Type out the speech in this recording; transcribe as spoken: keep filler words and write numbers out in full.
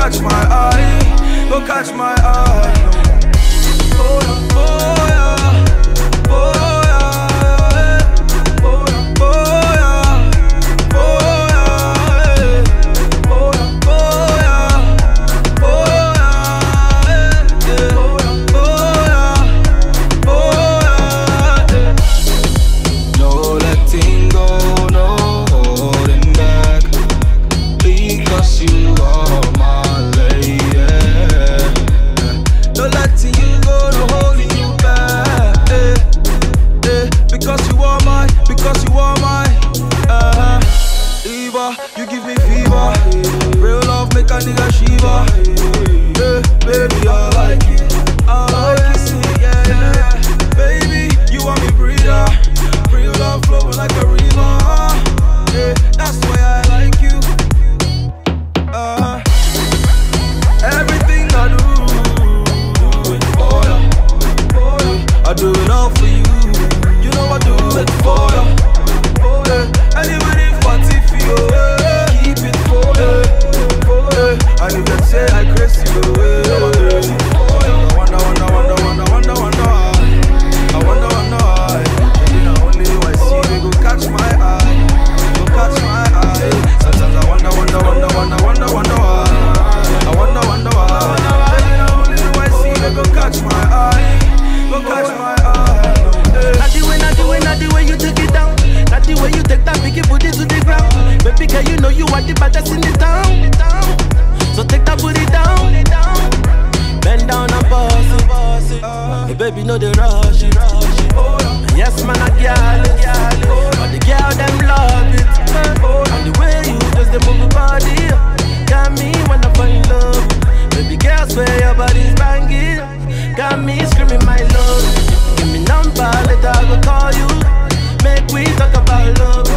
catch my eye, go catch my eye. Oh yeah, oh yeah, oh yeah, oh yeah, oh yeah, oh yeah, oh yeah, oh yeah, oh yeah, oh yeah. No letting go, no holding back, because you are my lady. No letting you go, no holding you back, eh, eh, because you are my, because you are my, uh-huh. Eva, you give me fever, real love make a nigga shiver, eh, baby I like it, I like it, yeah, yeah, yeah. Baby, you want me breather, real love flowing like a river, yeah, that's why I like you, uh-huh. Everything I do, do it for ya, for ya. I do it all for you. You know I do it for ya, for ya. And even if I tip you, yeah, keep it for ya, for ya. And you can say I crazy you, yeah, I'm crazy for ya. I wonder, wonder, wonder, wonder, wonder, wonder why. I wonder, wonder why. Maybe not only you I see, they go catch my eye, go catch my eye. Sometimes I wonder, wonder, wonder, wonder, wonder, wonder why. I wonder, wonder why. Maybe not only you I see, they go catch my eye, go catch my eye. Not the way, not the way, not the way you take it down. Not the way you take that biggie booty to the ground. Baby girl, you know you are the baddest in the town. So take that booty down. Bend down and boss it. Hey baby, know the rush it. Yes man, I got it. But the girl them love it. And the way you just the move your body got me wanna fall in love. Baby girl, swear your body's banging. Got me screaming my love. Give me number, later I go call you. Make we talk about love.